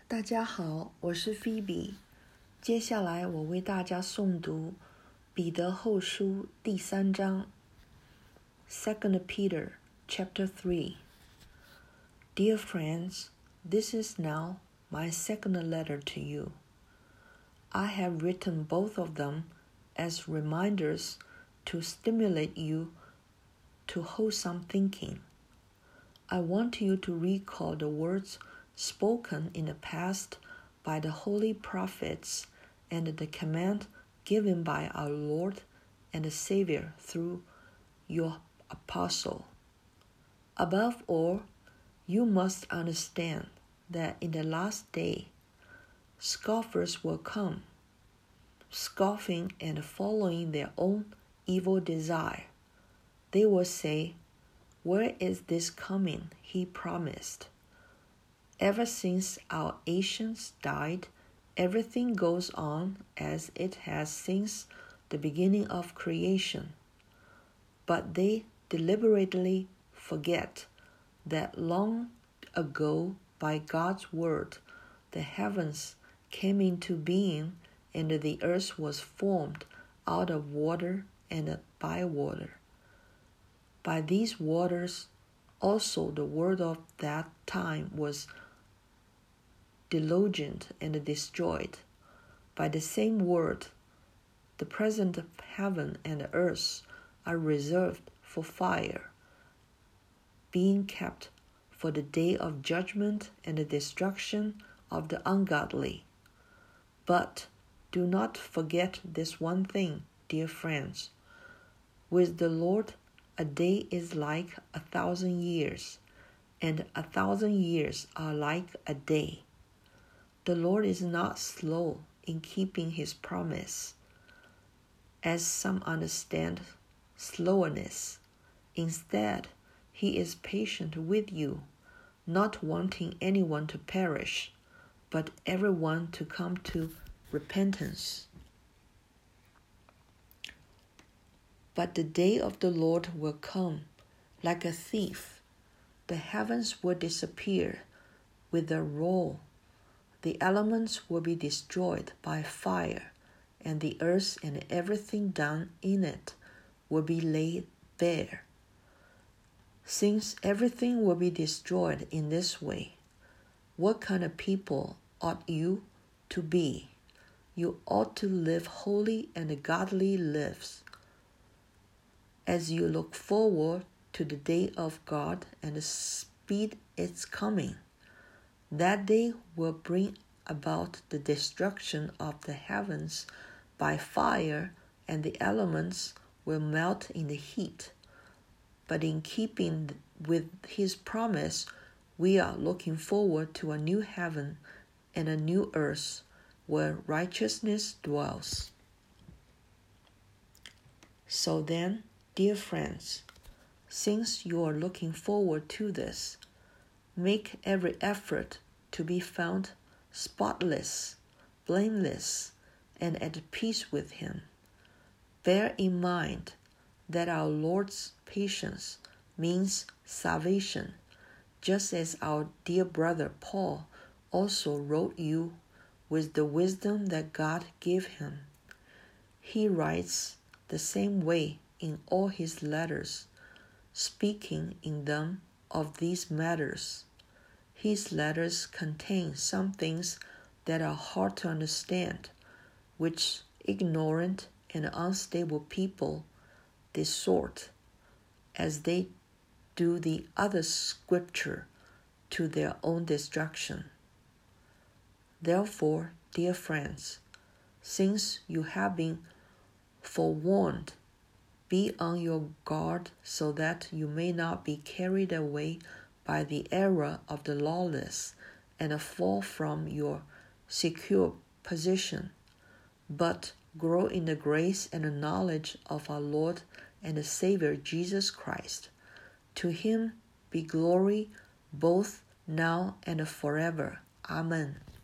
大家好，我是 Phoebe。接下来我为大家诵读彼得后书第3章 2 Peter chapter 3. Dear friends, this is now my second letter to you. I have written both of them as reminders to stimulate you to wholesome thinking. I want you to recall the words spoken in the past by the holy prophets and the command given by our Lord and Savior through your apostle. Above all, you must understand that in the last day, scoffers will come, scoffing and following their own evil desire. They will say, "Where is this coming he promised? Ever since our ancients died, everything goes on as it has since the beginning of creation." But they deliberately forget that long ago, by God's word, the heavens came into being and the earth was formed out of water and by water. By these waters also the world of that time was deluged and destroyed. By the same word, the present heaven and earth are reserved for fire, being kept for the day of judgment and the destruction of the ungodly. But do not forget this one thing, dear friends. With the Lord, a day is like 1,000 years, and 1,000 years are like a day. The Lord is not slow in keeping his promise, as some understand slowness. Instead, he is patient with you, not wanting anyone to perish, but everyone to come to repentance. But the day of the Lord will come like a thief. The heavens will disappear with a roar. The elements will be destroyed by fire, and the earth and everything done in it will be laid bare. Since everything will be destroyed in this way, what kind of people ought you to be? You ought to live holy and godly lives, as you look forward to the day of God and speed its coming. That day will bring about the destruction of the heavens by fire, and the elements will melt in the heat. But in keeping with his promise, we are looking forward to a new heaven and a new earth where righteousness dwells. So then, dear friends, since you are looking forward to this, make every effort to be found spotless, blameless, and at peace with him. Bear in mind that our Lord's patience means salvation, just as our dear brother Paul also wrote you with the wisdom that God gave him. He writes the same way in all his letters, speaking in them of these matters. His letters contain some things that are hard to understand, which ignorant and unstable people distort, as they do the other scripture, to their own destruction. Therefore, dear friends, since you have been forewarned, be on your guard so that you may not be carried away by the error of the lawless and fall from your secure position, but grow in the grace and the knowledge of our Lord and Savior Jesus Christ. To him be glory both now and forever. Amen.